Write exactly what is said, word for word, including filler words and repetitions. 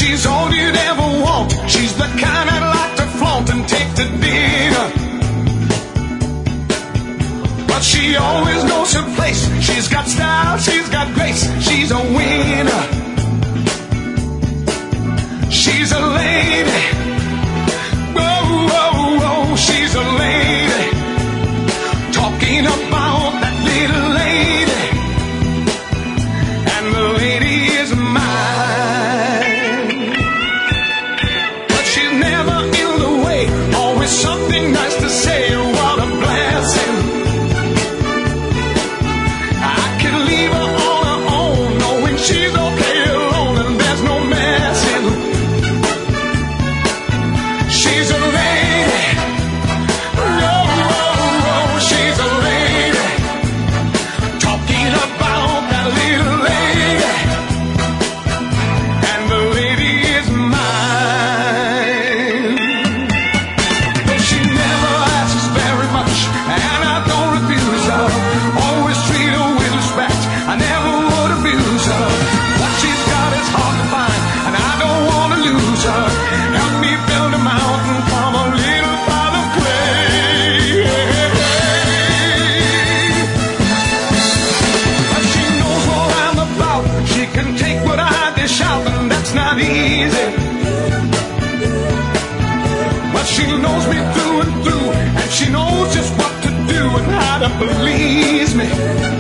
She's all you'd ever want. She's the kind I'd like to flaunt and take to dinner. But she always knows her place. She's got style, she's got grace. She's a winner. She's a lady. Whoa, whoa, whoa, she's a lady. Talking about that little lady. And the lady is mine. But she's never in the way. Always something nice to say. What a blessing. I can leave her on her own, knowing she's okay alone and there's no messing. She's a lady. Oh, oh, oh, she's a lady. Talking about that little lady. And the lady is mine. But she never asks very much, and I don't refuse her. Always treat her with respect. I never would abuse her. What she's got is hard to find, and I don't want to lose her. Help me build a mountain from a little pile of clay. But she knows what I'm about. She can take what I dish out, and that's not easy. But she knows me through and through, and she knows just what to do and how to please me.